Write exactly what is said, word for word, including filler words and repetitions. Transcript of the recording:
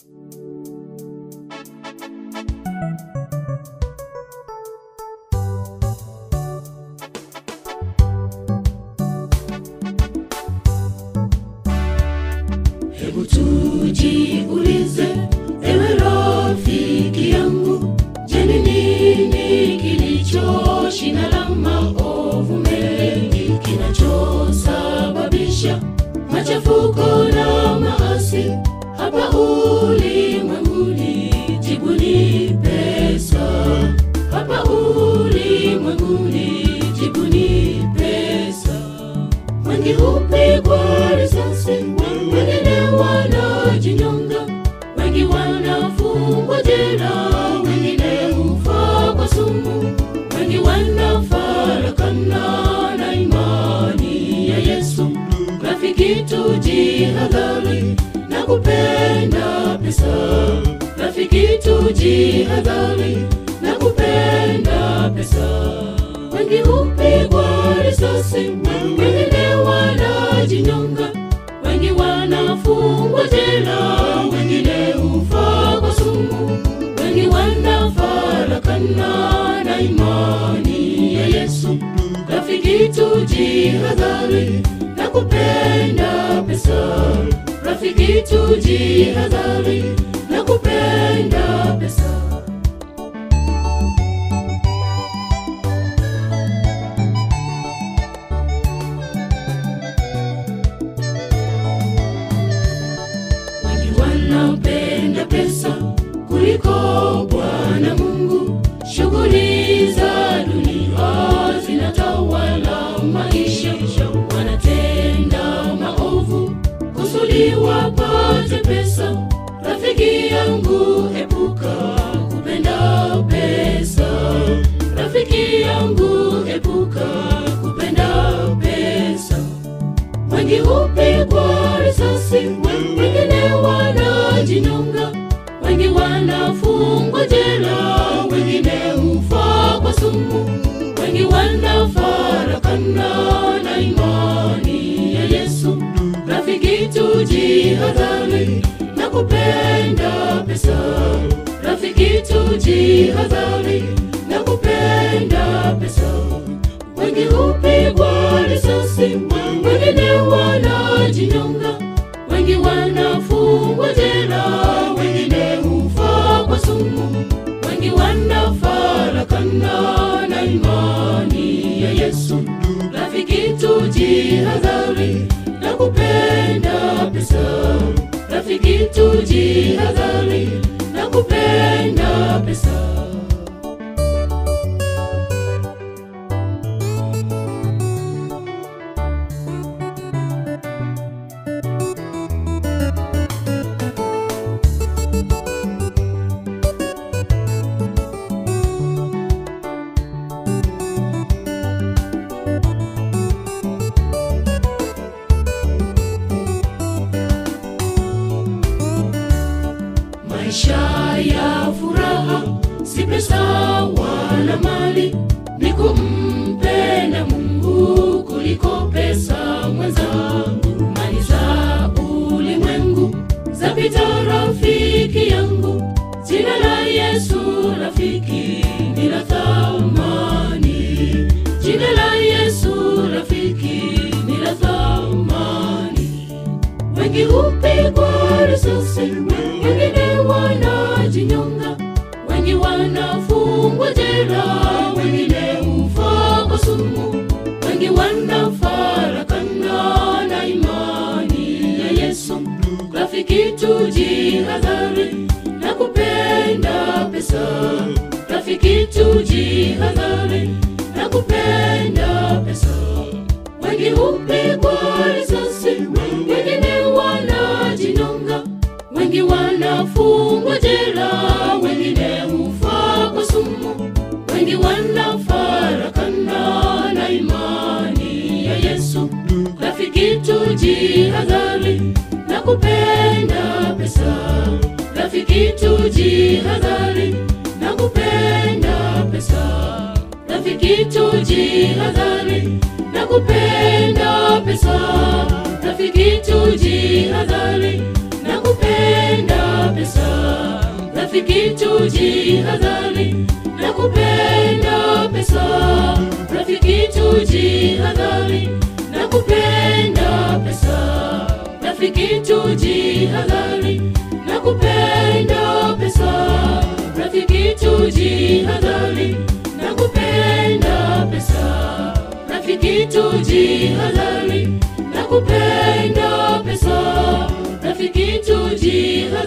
Hebu tujiulize, ewe rafiki yangu, je, ni nini kilicho shina la maovu mengi kinachosababisha machafuko na maasi hapa ulimwenguni? Jibu ni pesa. Hapa ulimwenguni, jibu ni pesa. Wengi hupigwa risasi, wengine wanajinyonga, wengi wanafungwa jela, wengine hufa kwa sumu, wengi wanafarakana na imani ya Yesu. Rafiki, tujihadhari na kupenda pesa. Rafiki, tujihadhari na kupenda pesa. Wengi hupigwa risasi, wengine wanajinyonga, wengi wanafungwa jela, wengine hufa kwa sumu, wengi wanafarakana na imani ya Yesu. Rafiki, tujihadhari na kupenda pesa. Rafiki, tujihadhari na kupenda pesa. Wanapenda pesa kuliko Bwana Mungu. Shughuli za dunia zinatawala maisha, wanatenda maovu kusudi wapate pesa. Rafiki yangu, epuka kupenda pesa. Rafiki yangu, epuka kupenda pesa. Wengi hupigwa risasi, wengine wanajinyonga, wengi wanafungwa jela, wengine hufa kwa sumu, wengi wanafarakana na imani ya Yesu. Rafiki, tujihadhari na kupenda pesa. Rafiki, tujihadhari na kupenda pesa. Wengi hupigwa risasi, wengine wanajinyonga, wengi wanafungwa jela, wengine hufa kwa sumu, wengi wanafarakana na imani ya Yesu. Rafiki, tujihadhari na kupenda pesa. Rafiki, tujihadhari na kupenda pesa. Maisha ya furaha si pesa wala mali, ni kumpenda Mungu kuliko pesa mwenzangu. Mali za ulimwengu zapita rafiki yangu, jina la Yesu rafiki ni la thamani. Jina la Yesu rafiki ni la thamani. Wengi hupigwa risasi, wengine wanajinyonga, wengi wanafungwa jela, wengine hufa kwa sumu, wengi wanafarakana na imani ya Yesu. Rafiki, tujihadhari na kupenda pesa. Rafiki, tujihadhari na kupenda pesa. Wengi hupigwa risasi, wengine wanajinyonga, wengi wanafungwa jela, wengine hufa kwa sumu, wengi wanafarakana na imani ya Yesu. Rafiki, tujihadhari na kupenda pesa. Rafiki, tujihadhari na kupenda pesa. Rafiki, tujihadhari na kupenda pesa. Rafiki, tujihadhari na kupenda pesa. rafiki tujihadhari na kupenda pesa, rafiki tujihadhari na kupenda pesa, rafiki tujihadhari na kupenda pesa, rafiki tujihadhari na kupenda pesa, rafiki tujihadhari na kupenda pesa, rafiki tujihadhari